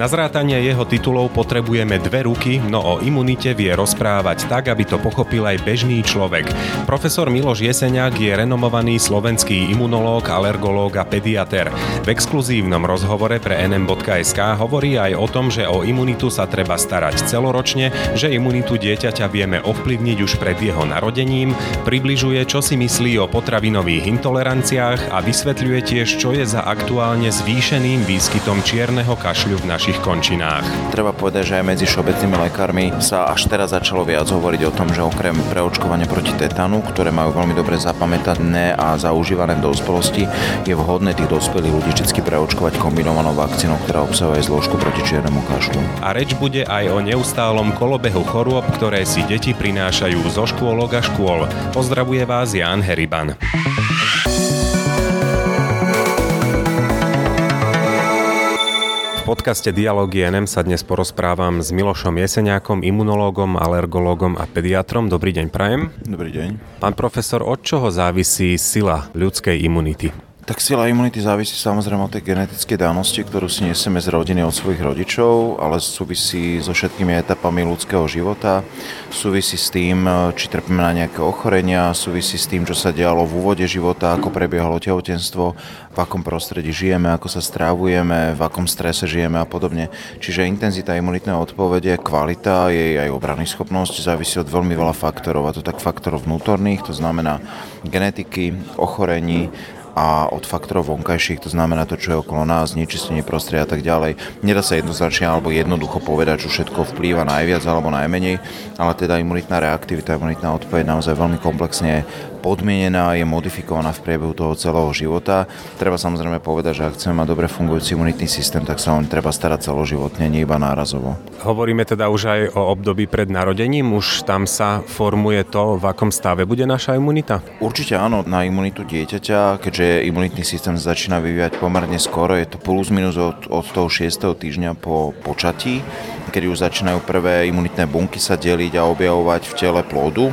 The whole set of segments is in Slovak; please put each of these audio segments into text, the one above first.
Na zrátanie jeho titulov potrebujeme 2 ruky, no o imunite vie rozprávať tak, aby to pochopil aj bežný človek. Profesor Miloš Jeseniak je renomovaný slovenský imunológ, alergológ a pediater. V exkluzívnom rozhovore pre nm.sk hovorí aj o tom, že o imunitu sa treba starať celoročne, že imunitu dieťaťa vieme ovplyvniť už pred jeho narodením, približuje, čo si myslí o potravinových intoleranciách a vysvetľuje tiež, čo je za aktuálne zvýšeným výskytom čierneho kašľu v našich končinách. Treba povedať, že aj medzi všeobecnými lekármi sa až teraz začalo viac hovoriť o tom, že okrem preočkovania proti tetanu, ktoré majú veľmi dobre zapamätané a zaužívané v dospelosti, je vhodné tých dospelých ľudí vždy preočkovať kombinovanou vakcínou, ktorá obsahuje zložku proti čiernemu kašľu. A reč bude aj o neustálom kolobehu chorôb, ktoré si deti prinášajú zo škôlok a škôl. Pozdravuje vás Ján Heriban. V podcaste Dialógy NM sa dnes porozprávam s Milošom Jeseniakom, imunológom, alergológom a pediatrom. Dobrý deň, prajem. Dobrý deň. Pán profesor, od čoho závisí sila ľudskej imunity? Tak sila imunity závisí samozrejme od tej genetickej danosti, ktorú si nesieme z rodiny od svojich rodičov, ale súvisí so všetkými etapami ľudského života, súvisí s tým, či trpíme na nejaké ochorenia, súvisí s tým, čo sa dialo v úvode života, ako prebiehalo tehotenstvo, v akom prostredí žijeme, ako sa strávujeme, v akom strese žijeme a podobne. Čiže intenzita imunitnej odpovede, kvalita, jej aj obranyschopnosť závisí od veľmi veľa faktorov, a to tak faktorov vnútorných, to znamená genetiky, ochorení, a od faktorov vonkajších, to znamená to, čo je okolo nás, znečistenie prostredia a tak ďalej. Nedá sa jednoznačne alebo jednoducho povedať, čo všetko vplýva najviac alebo najmenej, ale teda imunitná reaktivita, imunitná odpoveď naozaj veľmi komplexne podmienená, je modifikovaná v priebehu toho celého života. Treba samozrejme povedať, že ak chceme mať dobre fungujúci imunitný systém, tak sa on treba starať celoživotne, nie iba nárazovo. Hovoríme teda už aj o období pred narodením, už tam sa formuje to, v akom stave bude naša imunita? Určite áno, na imunitu dieťaťa, keďže imunitný systém začína vyvíjať pomerne skoro, je to plus minus od toho 6. týždňa po počatí, kedy už začínajú prvé imunitné bunky sa deliť a objavovať v tele plodu.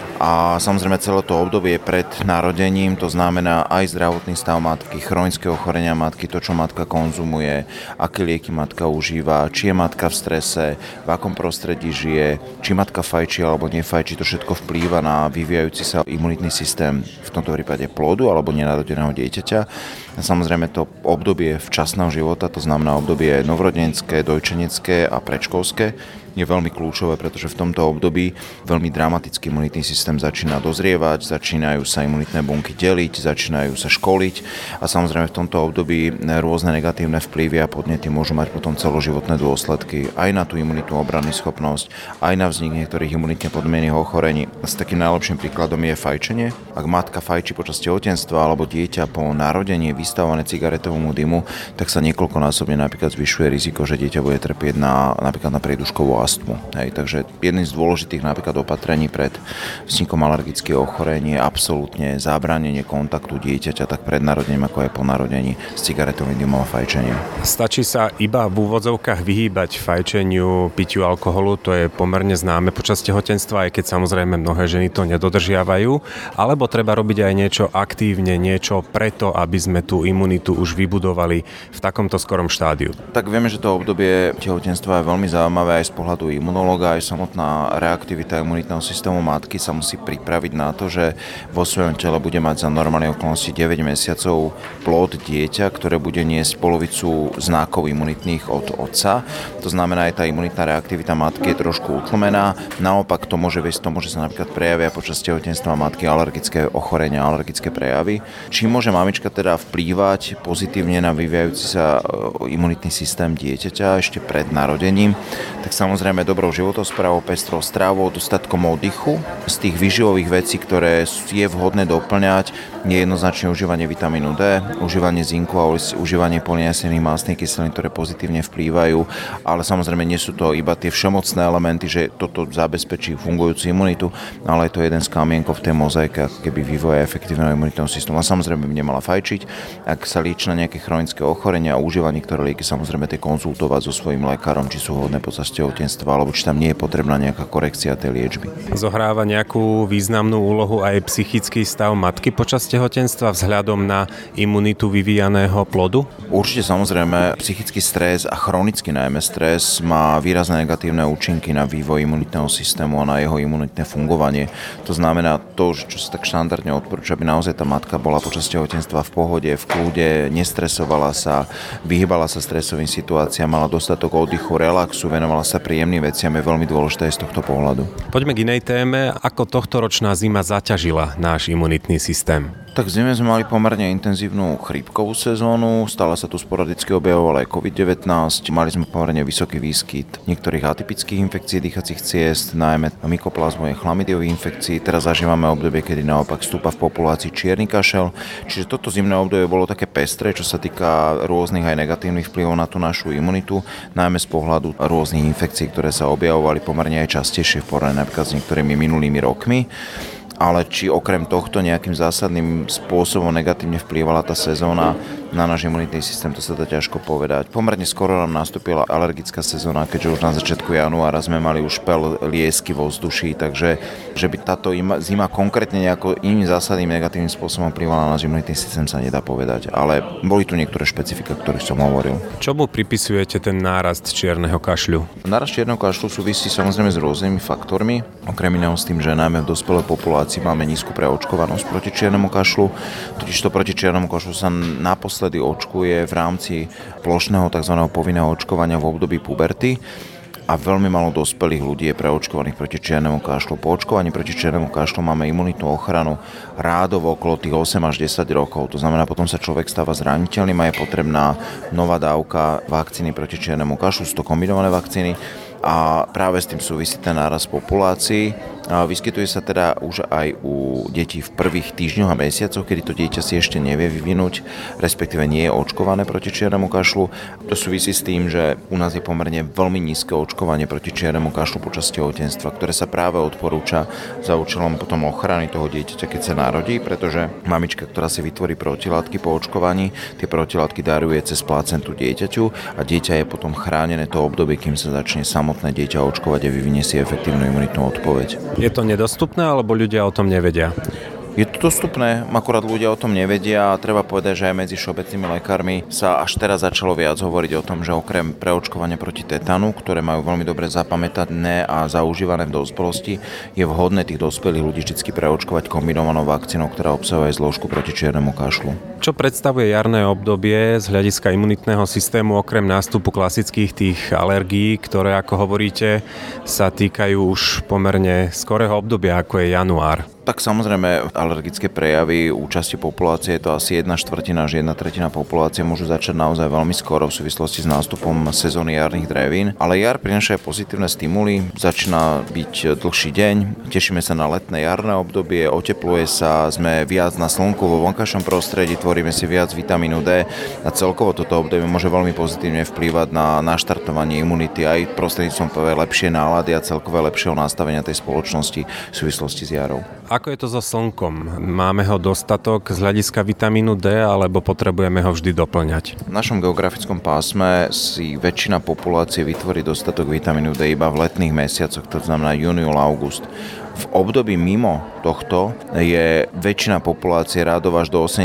A samozrejme celé to obdobie pred narodením, to znamená aj zdravotný stav matky, chronické ochorenia matky, to, čo matka konzumuje, aké lieky matka užíva, či je matka v strese, v akom prostredí žije, či matka fajčí alebo nefajčí, to všetko vplýva na vyvíjajúci sa imunitný systém, v tomto prípade plodu alebo nenarodeného dieťaťa. A samozrejme to obdobie včasného života, to znamená obdobie novorodenské, dojčenecké a predškolské, je veľmi kľúčové, pretože v tomto období veľmi dramatický imunitný systém začína dozrievať, začínajú sa imunitné bunky deliť, začínajú sa školiť a samozrejme v tomto období rôzne negatívne vplyvy a podnety môžu mať potom celoživotné dôsledky aj na tú imunitnú obranyschopnosť, aj na vznik niektorých imunitne podmienených ochorení. S takým najlepším príkladom je fajčenie. Ak matka fajčí počas tehotenstva alebo dieťa po narodení vystavované cigaretovému dymu, tak sa niekoľkonásobne napríklad zvyšuje riziko, že dieťa bude trpieť napríklad na prieduškovú astmu. Hej, takže jedným z dôležitých napríklad opatrení pred vznikom alergických ochorení je absolútne zabránenie kontaktu dieťaťa tak pred narodením ako aj po narodení s cigaretovým dymom a fajčením. Stačí sa iba v úvodzovkách vyhýbať fajčeniu, pitiu alkoholu, to je pomerne známe počas tehotenstva, aj keď samozrejme mnohé ženy to nedodržiavajú, alebo treba robiť aj niečo aktívne, niečo preto, aby sme tú imunitu už vybudovali v takomto skorom štádiu. Tak vieme, že to obdobie tehotenstva je veľmi zaujímavé aj z pohľadu imunológa, aj samotná reaktivita imunitného systému matky sa musí pripraviť na to, že vo svojom tele bude mať za normálne okolnosti 9 mesiacov plod dieťa, ktoré bude niesť polovicu znakov imunitných od otca. To znamená, aj tá imunitná reaktivita matky je trošku utlmená. Naopak to môže sa napríklad prejavia počas tehotenstva matky alergické ochorenia, alergické prejavy. Čím môže mamička teda vplývať pozitívne na vyvíjajúci sa imunitný systém dieťaťa ešte pred narodením, tak samozrejme dobrou životosprávou, pestrou stravou, dostatkom oddychu. Z tých výživových vecí, ktoré je vhodné doplňať, je jednoznačne užívanie vitamínu D, užívanie zinku a užívanie polynesených mastných kyselín, ktoré pozitívne vplývajú, ale samozrejme nie sú to iba tie všemocné elementy, že toto zabezpečí fungujúcu imunitu, ale je to jeden z kamienkov v tej mozaike, ako keby vývoja efektívneho imunitného systému. A samozrejme by nemala fajčiť, ak sa líči na nejaké chronické ochorenia a užívanie, ktoré lieky samozrejme tie konzultovať so svojím lekárom, či sú vhodné počas tehotenstva tehotenstva, alebo či tam nie je potrebná nejaká korekcia tej liečby. Zohráva nejakú významnú úlohu aj psychický stav matky počas tehotenstva vzhľadom na imunitu vyvíjaného plodu? Určite samozrejme, psychický stres a chronický najmä stres má výrazné negatívne účinky na vývoj imunitného systému a na jeho imunitné fungovanie. To znamená to, čo sa tak štandardne odporúča, aby naozaj tá matka bola počas tehotenstva v pohode, v kľude, nestresovala sa, vyhýbala sa stresovým situáciám, mala dostatok oddychu, relaxu, venovala sa príjemným veciam, je veľmi dôležité z tohto pohľadu. Poďme k inej téme. Ako tohtoročná zima zaťažila náš imunitný systém? Tak v zime sme mali pomerne intenzívnu chrípkovú sezónu, stále sa tu sporadicky objavoval aj COVID-19, mali sme pomerne vysoký výskyt niektorých atypických infekcií dýchacích ciest, najmä mykoplazmových chlamydiových infekcií. Teraz zažívame obdobie, kedy naopak stúpa v populácii čierny kašel, čiže toto zimné obdobie bolo také pestré, čo sa týka rôznych aj negatívnych vplyvov na tú našu imunitu, najmä z pohľadu rôznych infekcií, ktoré sa objavovali pomerne aj častejšie v porovnaní napríklad s niektorými minulými rokmi. Ale či okrem tohto nejakým zásadným spôsobom negatívne vplývala tá sezóna na náš imunitný systém, to sa dá ťažko povedať. Pomerne skoro nám nastúpila alergická sezóna, keďže už na začiatku januára sme mali už pel liesky vo vzduší, takže že by táto zima konkrétne nejako iným zásadným negatívnym spôsobom vplývala na náš imunitný systém, sa nedá povedať. Ale boli tu niektoré špecifika, o ktorých som hovoril. Čomu pripisujete ten nárast čierneho kašľu? Nárast čierneho kašľu súvisí samozrejme s rôznymi faktormi, okrem iného s tým, že najmä v dospelej populácii máme nízku preočkovanosť proti čiernemu kašľu. Totižto proti čiernemu kašľu sa naposledy očkuje v rámci plošného tzv. Povinného očkovania v období puberty a veľmi málo dospelých ľudí je preočkovaných proti čiernemu kašľu. Po očkovaní proti čiernemu kašľu máme imunitnú ochranu rádovo okolo tých 8 až 10 rokov. To znamená, potom sa človek stáva zraniteľným a je potrebná nová dávka vakcíny proti čiernemu kašľu, sú to kombinované vakcíny. A práve s tým súvisí ten nárast populácií. Vyskytuje sa teda už aj u detí v prvých týždňoch a mesiacoch, kedy to dieťa si ešte nevie vyvinúť, respektíve nie je očkované proti čiernemu kašľu. To súvisí s tým, že u nás je pomerne veľmi nízke očkovanie proti čiernemu kašľu počas tehotenstva, ktoré sa práve odporúča za účelom potom ochrany toho dieťaťa, keď sa narodí, pretože mamička, ktorá si vytvorí protilátky po očkovaní, tie protilátky daruje cez placentu dieťaťu a dieťa je potom chránené to obdobie, kým sa začne samotné dieťa očkovať a vyvinie si efektívnu imunitnú odpoveď. Je to nedostupné, alebo ľudia o tom nevedia? Je to dostupné, akurát ľudia o tom nevedia a treba povedať, že aj medzi všeobecnými lekármi sa až teraz začalo viac hovoriť o tom, že okrem preočkovania proti tetanu, ktoré majú veľmi dobre zapamätané a zaužívané v dospelosti, je vhodné tých dospelých ľudí vždy preočkovať kombinovanou vakcínou, ktorá obsahuje zložku proti čiernemu kašľu. Čo predstavuje jarné obdobie z hľadiska imunitného systému okrem nástupu klasických tých alergií, ktoré, ako hovoríte, sa týkajú už pomerne skorého obdobia, ako je január? Tak samozrejme, alergické prejavy účasti populácie, je to asi 1/4 až 1/3 populácie, môžu začať naozaj veľmi skoro v súvislosti s nástupom sezóny jarných drevín. Ale jar prináša pozitívne stimuly, začína byť dlhší deň, tešíme sa na letné jarné obdobie, otepluje sa, sme viac na slnku vo vonkajšom prostredí, tvoríme si viac vitamínu D a celkovo toto obdobie môže veľmi pozitívne vplývať na naštartovanie imunity aj prostredníctvom lepšie nálady a celkové lepšieho nastavenia tej spoločnosti v súvislosti s jarou. Ako je to so slnkom? Máme ho dostatok z hľadiska vitamínu D, alebo potrebujeme ho vždy doplňať? V našom geografickom pásme si väčšina populácie vytvorí dostatok vitamínu D iba v letných mesiacoch, to znamená júniul, august. V období mimo tohto je väčšina populácie rádovo až do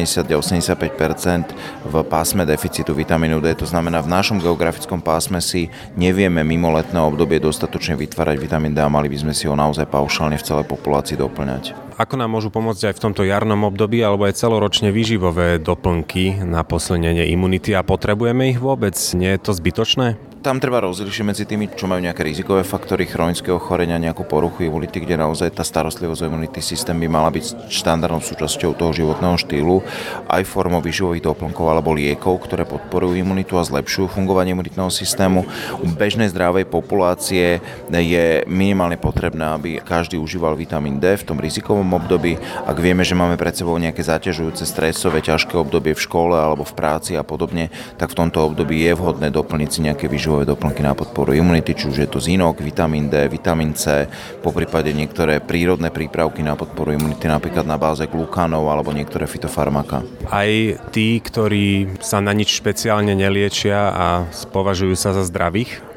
80-85% v pásme deficitu vitamínu D. To znamená, v našom geografickom pásme si nevieme mimo letného obdobie dostatočne vytvárať vitamín D a mali by sme si ho naozaj paušálne v celej populácii doplňať. Ako nám môžu pomôcť aj v tomto jarnom období alebo aj celoročne výživové doplnky na posilnenie imunity a potrebujeme ich vôbec? Nie je to zbytočné? Tam treba rozlíšiť medzi tými, čo majú nejaké rizikové faktory, chronické ochorenia, nejakú poruchu imunity, kde naozaj tá starostlivosť o imunitný systém by mala byť štandardnou súčasťou toho životného štýlu, aj formou výživových doplnkov alebo liekov, ktoré podporujú imunitu a zlepšujú fungovanie imunitného systému. U bežnej zdravej populácie je minimálne potrebné, aby každý užíval vitamín D v tom rizikovom období. Ak vieme, že máme pred sebou nejaké zaťažujúce, stresové, ťažké obdobie v škole alebo v práci a podobne, tak v tomto období je vhodné doplniť si nejaké výživové doplnky na podporu imunity, či už je to zinok, vitamín D, vitamín C, poprípade niektoré prírodné prípravky na podporu imunity, napríklad na báze glukánov alebo niektoré fytofarmaka. Aj tí, ktorí sa na nič špeciálne neliečia a považujú sa za zdravých?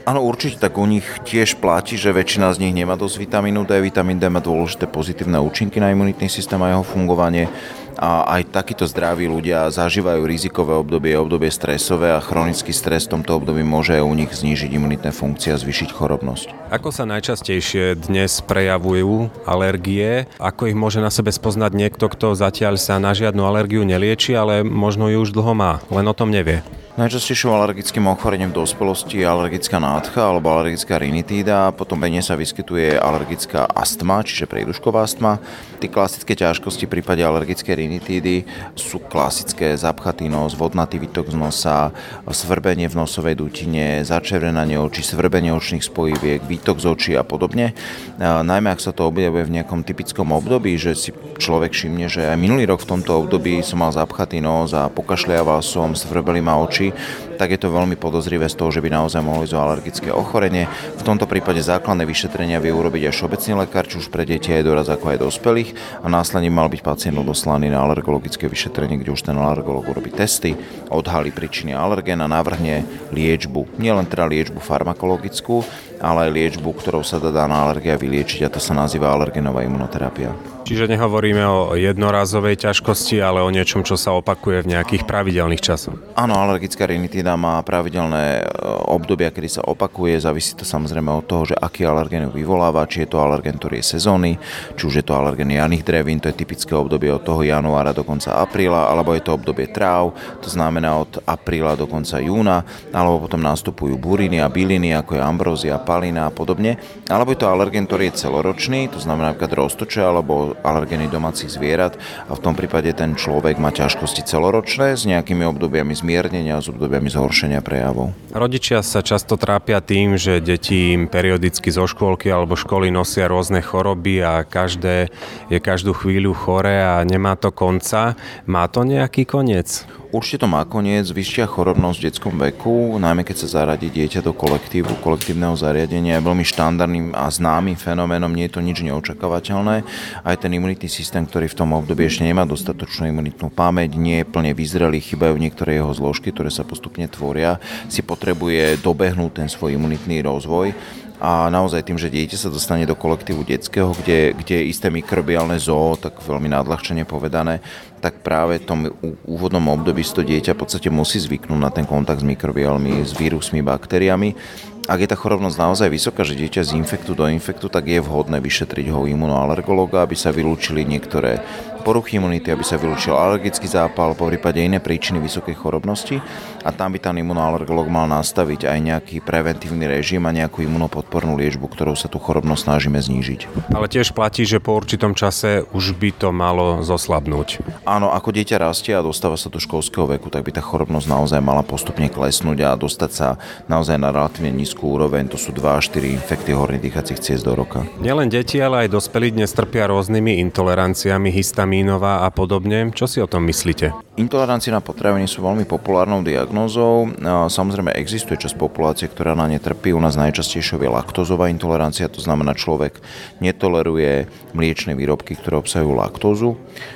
Áno, určite, tak u nich tiež platí, že väčšina z nich nemá dosť vitamínu D. Vitamín D má dôležité pozitívne účinky na imunitný systém a jeho fungovanie. A aj takíto zdraví ľudia zažívajú rizikové obdobie stresové a chronický stres v tomto období môže u nich znížiť imunitné funkcie a zvýšiť chorobnosť. Ako sa najčastejšie dnes prejavujú alergie? Ako ich môže na sebe spoznať niekto, kto zatiaľ sa na žiadnu alergiu nelieči, ale možno ju už dlho má, len o tom nevie? Najčastejším alergickým ochorením v dospelosti je alergická nádcha alebo alergická rinitída, potom menej sa vyskytuje alergická astma, čiže prídušková astma. Tie klasické ťažkosti v prípade alergickej rinitídy sú klasické zapchatý nos, vodnatý výtok z nosa, svrbenie v nosovej dutine, začervenanie očí, svrbenie očných spojiviek, výtok z očí a podobne. Najmä ak sa to objavuje v nejakom typickom období, že si človek všimne, že aj minulý rok v tomto období som mal zapchatý nos a pokašľaval som, svrbeli ma oči, tak je to veľmi podozrivé z toho, že by naozaj mohlo ísť o alergické ochorenie. V tomto prípade základné vyšetrenia vie urobiť aj všeobecný lekár, či už pre deti aj doraz ako aj dospelých, a následne mal byť pacient odoslaný na alergologické vyšetrenie, kde už ten alergolog urobí testy, odhalí príčiny alergén a navrhne liečbu. Nielen teda liečbu farmakologickú, ale aj liečbu, ktorou sa dá daná alergia vyliečiť, a to sa nazýva alergenová imunoterapia. Čiže nehovoríme o jednorazovej ťažkosti, ale o niečom, čo sa opakuje v nejakých pravidelných časoch. Áno, alergická rinitída má pravidelné obdobia, kedy sa opakuje. Závisí to samozrejme od toho, že aký alergén ju vyvoláva, či je to alergén, ktorý je sezónny, či už je to alergén jarných drevín, to je typické obdobie od toho januára do konca apríla, alebo je to obdobie tráv, to znamená od apríla do konca júna, alebo potom nastupujú buriny a byliny, ako je ambrózia, palina a podobne. Alebo je to alergén, ktorý je celoročný, to znamená napríklad roztoče alebo alergény domácich zvierat, a v tom prípade ten človek má ťažkosti celoročné s nejakými obdobiami zmiernenia a s obdobiami zhoršenia prejavov. Rodičia sa často trápia tým, že deti im periodicky zo škôlky alebo školy nosia rôzne choroby a je každú chvíľu choré a nemá to konca. Má to nejaký koniec? Určite to má koniec, vyššia chorobnosť v detskom veku, najmä keď sa zaradí dieťa do kolektívneho zariadenia, je veľmi štandardným a známym fenoménom, nie je to nič neočakávateľné. Aj ten imunitný systém, ktorý v tom období ešte nemá dostatočnú imunitnú pamäť, nie je plne vyzrelý, chýbajú niektoré jeho zložky, ktoré sa postupne tvoria, si potrebuje dobehnúť ten svoj imunitný rozvoj. A naozaj tým, že dieťa sa dostane do kolektívu detského, kde je isté mikrobiálne zoo, tak veľmi nadľahčene povedané, tak práve v tom úvodnom období to dieťa v podstate musí zvyknúť na ten kontakt s mikrobiálmi, s vírusmi, baktériami. Ak je tá chorobnosť naozaj vysoká, že dieťa z infektu do infektu, tak je vhodné vyšetriť ho imunoalergológa, aby sa vylúčili niektoré poruchy imunity, aby sa vylúčil alergický zápal, po prípade iné príčiny vysokej chorobnosti, a tam by ten imunoalergológ mal nastaviť aj nejaký preventívny režim a nejakú imunopodpornú liečbu, ktorou sa tú chorobnosť snažíme znížiť. Ale tiež platí, že po určitom čase už by to malo zoslabnúť. Áno, ako dieťa rastie a dostáva sa do školského veku, tak by tá chorobnosť naozaj mala postupne klesnúť a dostať sa naozaj na relatívne nízku úroveň, to sú 2 až 4 infekty horných dýchacích ciest do roka. Nielen deti, ale aj dospelí dnes trpia rôznymi intoleranciami, histamínová a podobne. Čo si o tom myslíte? Intolerancie na potraviny sú veľmi populárnou diagnózou. Samozrejme existuje časť populácie, ktorá na ne trpí. U nás najčastejšou je laktózová intolerancia, to znamená, človek netoleruje mliečne výrobky, ktoré obsahujú laktózu.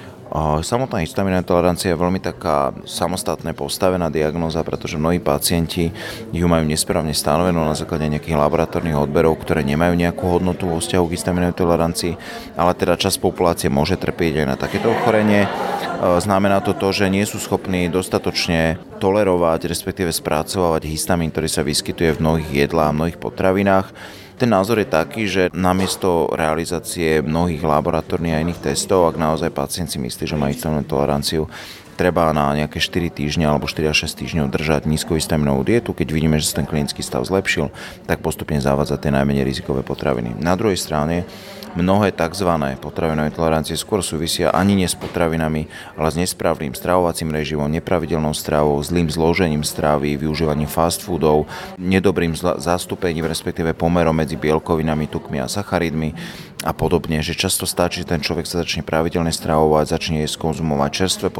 Samotná histamínová intolerancia je veľmi taká samostatne postavená diagnóza, pretože mnohí pacienti ju majú nesprávne stanovenú na základe nejakých laboratórnych odberov, ktoré nemajú nejakú hodnotu vo vzťahu k histamínovej tolerancii, ale teda časť populácie môže trpieť aj na takéto ochorenie. Znamená to, že nie sú schopní dostatočne tolerovať, respektíve spracovávať histamín, ktorý sa vyskytuje v mnohých jedlách a mnohých potravinách. Ten názor je taký, že namiesto realizácie mnohých laboratórnych a iných testov, ak naozaj pacient si myslí, že má histamínovú toleranciu, treba na nejaké 4 týždne alebo 4 až 6 týždňov držať nízkohistaminovú dietu. Keď vidíme, že sa ten klinický stav zlepšil, tak postupne zavádzať tie najmenej rizikové potraviny. Na druhej strane mnohé tzv. Potravinové tolerancie skôr súvisia ani nie s potravinami, ale s nesprávnym stravovacím režimom, nepravidelnou stravou, zlým zložením stravy, využívaním fast foodov, nedobrým zastúpením, respektíve pomerom medzi bielkovinami, tukmi a sacharidmi a podobne, že často stačí, že ten človek sa začne pravidelne stravovať, začne jesť, konzumovať čerstvé potraviny,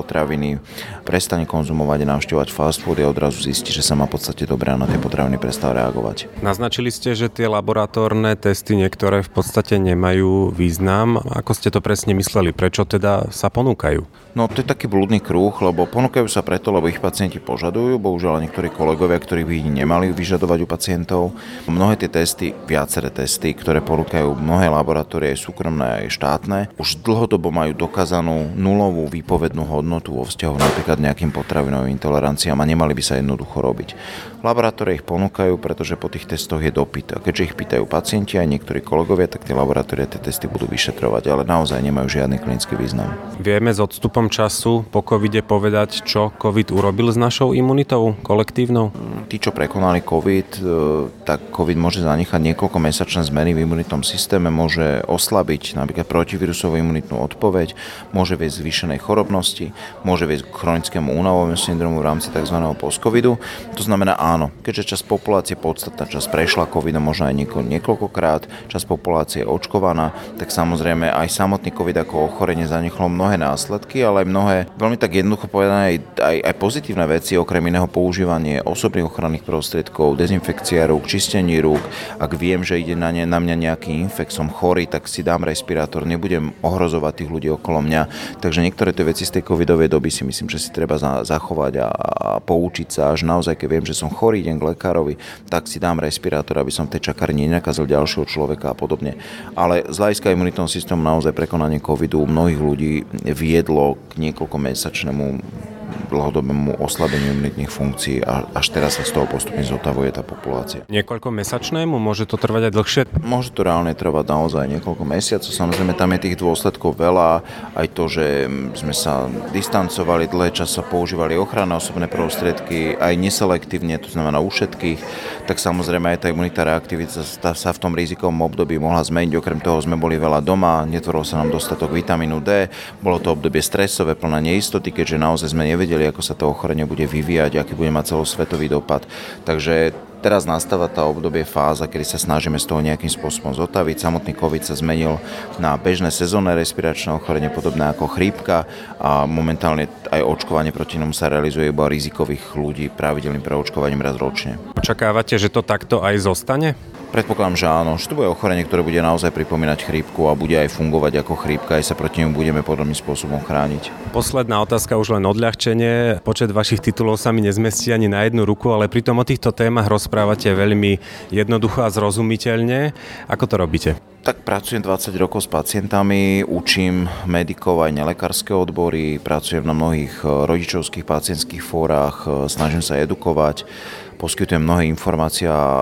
potraviny, prestane konzumovať a navštevovať fast food a odrazu zistí, že sa má v podstate dobre a na tie potraviny prestáva reagovať. Naznačili ste, že tie laboratórne testy niektoré v podstate nemajú význam. Ako ste to presne mysleli? Prečo teda sa ponúkajú? No to je taký blúdny kruh, lebo ponúkajú sa preto, lebo ich pacienti požadujú, bohužiaľ niektorí kolegovia, ktorí by ich nemali vyžadovať u pacientov. Mnohé tie testy, viaceré testy, ktoré ponúkajú mnohé laboratórie, aj súkromné, aj štátne, už dlhodobo majú dokázanú nulovú výpovednú hodnotu vo vzťahu napríklad nejakým potravinovým intoleranciám a nemali by sa jednoducho robiť. Laboratórie ich ponúkajú, pretože po tých testoch je dopyt. A keďže ich pýtajú pacienti aj niektorí kolegovia, tak tie laboratórie tie testy budú vyšetrovať, ale naozaj nemajú žiadny klinický význam. Vieme s odstupom času po covide povedať, čo covid urobil s našou imunitou kolektívnou? Tí, čo prekonali covid, tak covid môže zanechať niekoľkomesačné zmeny v imunitnom systéme, môže oslabiť napríklad protivírusovú imunitnú odpoveď, môže viesť zvýšenej chorobnosti, môže viesť k chronickému únavovému syndromu v rámci tzv. Postcovidu. To znamená áno, keďže časť populácie, podstatná časť prešla covidom možno aj niekoľkokrát, časť populácie je očkovaná, tak samozrejme aj samotný covid ako ochorenie zanechalo mnohé následky, ale aj mnohé, veľmi tak jednoducho povedané, aj pozitívne veci, okrem iného používanie osobných ochranných prostriedkov, dezinfekcia rúk, čistenie rúk. Ak viem, že ide na mňa nejaký infekt, som chorý, tak si dám respirátor, nebudem ohrozovať tých ľudí okolo mňa. Takže niektoré tie veci z tej covidovej doby si myslím, že si treba zachovať a poučiť sa, až naozaj, keď viem, že som chorý, idem k lekárovi, tak si dám respirátor, aby som v tej čakárni nenakazil ďalšieho človeka a podobne. Ale z hľadiska imunitného systému naozaj prekonanie covidu mnohých ľudí viedlo k niekoľkomesačnému dlhodobému oslabeniu imunitných funkcií a až teraz sa z toho postupne zotavuje tá populácia. Niekoľko mesačnému? Môže to trvať aj dlhšie? Môže to reálne trvať naozaj niekoľko mesiacov. Samozrejme, tam je tých dôsledkov veľa. Aj to, že sme sa distancovali, dlhé čas sa používali ochranné osobné prostriedky, aj neselektívne, to znamená u všetkých, tak samozrejme aj tá imunitná reaktivita sa v tom rizikovom období mohla zmeniť. Okrem toho sme boli veľa doma, netvoril sa nám dostatok vitamínu D, bolo to obdobie stresové, plné neistoty, keďže naozaj sme nevedeli, ako sa to ochorenie bude vyvíjať, aký bude mať celosvetový dopad. Takže teraz nastáva tá obdobie fáza, kedy sa snažíme z toho nejakým spôsobom zotaviť. Samotný COVID sa zmenil na bežné sezónne respiračné ochorenie, podobné ako chrípka a momentálne aj očkovanie proti tomu sa realizuje iba rizikových ľudí pravidelným preočkovaním raz ročne. Očakávate, že to takto aj zostane? Predpokladám, že áno, že to bude ochorenie, ktoré bude naozaj pripomínať chrípku a bude aj fungovať ako chrípka, aj sa proti nemu budeme podobným spôsobom chrániť. Posledná otázka, už len odľahčenie. Počet vašich titulov sa mi nezmestí ani na jednu ruku, ale pritom o týchto témach rozprávate veľmi jednoducho a zrozumiteľne. Ako to robíte? Tak pracujem 20 rokov s pacientami, učím medikov aj nelekárske odbory, pracujem na mnohých rodičovských pacientských fórach, snažím sa edukovať. Poskytujem mnohé informácie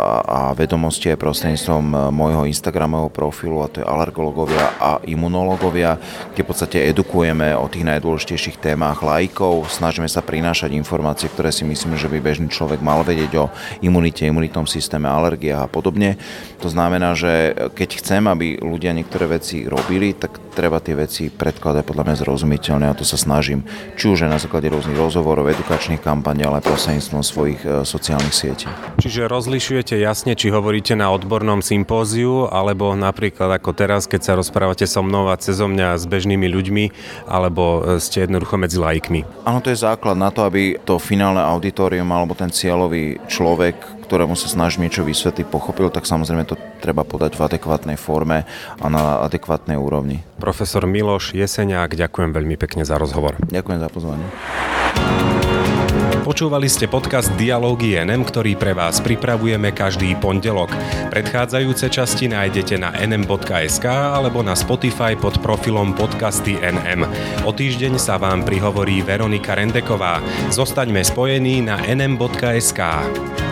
a vedomosti aj prostredníctvom môjho Instagramového profilu, a to je alergológovia a imunológovia, kde v podstate edukujeme o tých najdôležitejších témach laikov. Snažíme sa prinášať informácie, ktoré si myslíme, že by bežný človek mal vedieť o imunite, imunitnom systéme, alergiách a podobne. To znamená, že keď chcem, aby ľudia niektoré veci robili, tak treba tie veci predkladať podľa mňa zrozumiteľne a to sa snažím. Či už aj na základe rôznych rozhovorov, edukačných kampaní, ale prostredníctvom svojich sociálnych sietí. Čiže rozlišujete jasne, či hovoríte na odbornom sympóziu, alebo napríklad ako teraz, keď sa rozprávate so mnou a cezo mňa s bežnými ľuďmi, alebo ste jednoducho medzi laikmi. Áno, to je základ na to, aby to finálne auditorium alebo ten cieľový človek, ktorému sa snažím niečo vysvetliť, pochopil, tak samozrejme to treba podať v adekvátnej forme a na adekvátnej úrovni. Profesor Miloš Jeseniak, ďakujem veľmi pekne za rozhovor. Ďakujem za pozvanie. Počúvali ste podcast Dialógy NM, ktorý pre vás pripravujeme každý pondelok. Predchádzajúce časti nájdete na nm.sk alebo na Spotify pod profilom Podcasty NM. O týždeň sa vám prihovorí Veronika Rendeková. Zostaňme spojení na nm.sk.